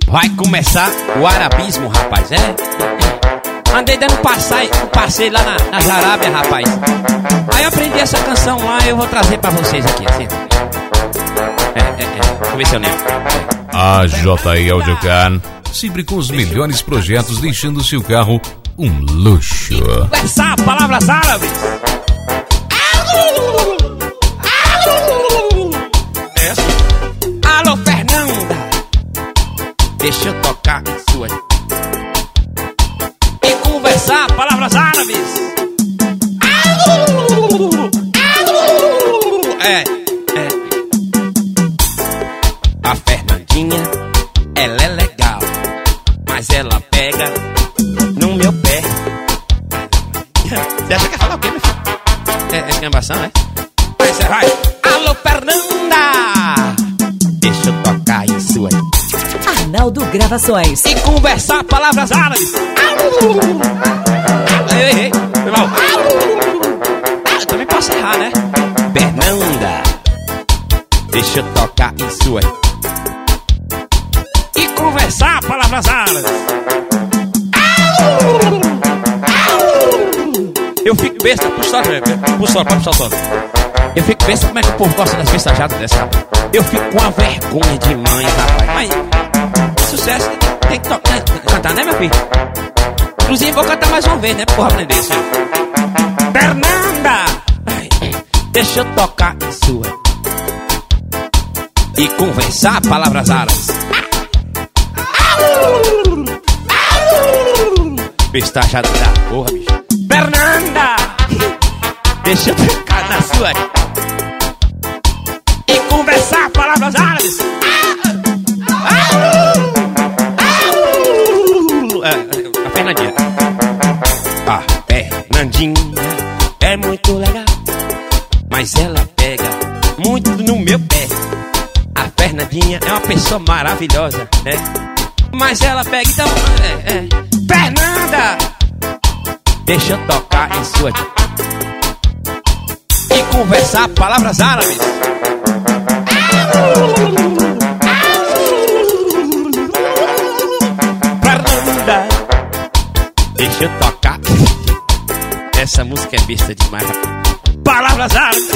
Vai começar o arabismo, rapaz, Andei dando passeio lá nas Arábia, rapaz. Aí eu aprendi essa canção lá e eu vou trazer pra vocês aqui, assim. Deixa eu ver se eu lembro. A JI Audiocar, sempre com os melhores projetos, deixando seu carro um luxo. Conversar palavras árabes. Alô, Fernanda, deixa eu tocar sua. E conversar palavras árabes. A Fernandinha, ela é legal, mas ela pega no meu pé. Você acha que ia falar o quê, meu filho? É escambação, Mas vai. Alô, Fernanda, deixa eu tocar em sua. Arnaldo Gravações. E conversar palavras árabes. Eu errei. Foi mal. Eu também posso errar, né? Fernanda, deixa eu tocar em sua. E conversar palavras árabes. Eu fico besta, puxa o som. Eu fico besta, como é que o povo gosta das mensajadas dessa, rapaz? Eu fico com a vergonha de mãe, rapaz. Mas sucesso tem que cantar, né, meu filho? Inclusive vou cantar mais uma vez, né, porra, aprender isso. Fernanda, deixa eu tocar em sua. E conversar palavras árabes. Bestajada da porra, bicho. Fernanda, deixa eu tocar na sua. E conversar palavras árabes. A Fernandinha. A Fernandinha é muito legal, mas ela pega muito no meu pé. A Fernandinha é uma pessoa maravilhosa, né? Mas ela pega, então Fernanda, deixa eu tocar em sua. E conversar palavras árabes. Fernanda, deixa eu tocar. Essa música é besta demais. Palavras árabes.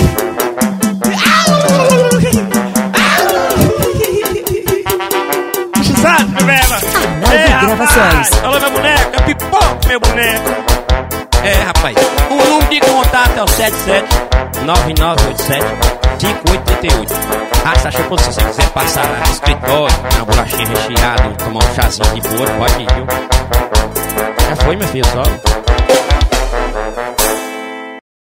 Sabe, meu beba? Gravações. Alô, minha boneca, pipoca, meu boneco. Rapaz, o número de contato é o 77-9987-5838. Achou que se você quiser passar lá no escritório, uma bolachinha recheada, tomar um chazinho de bolo, pode ir, viu? Já foi, meu filho, só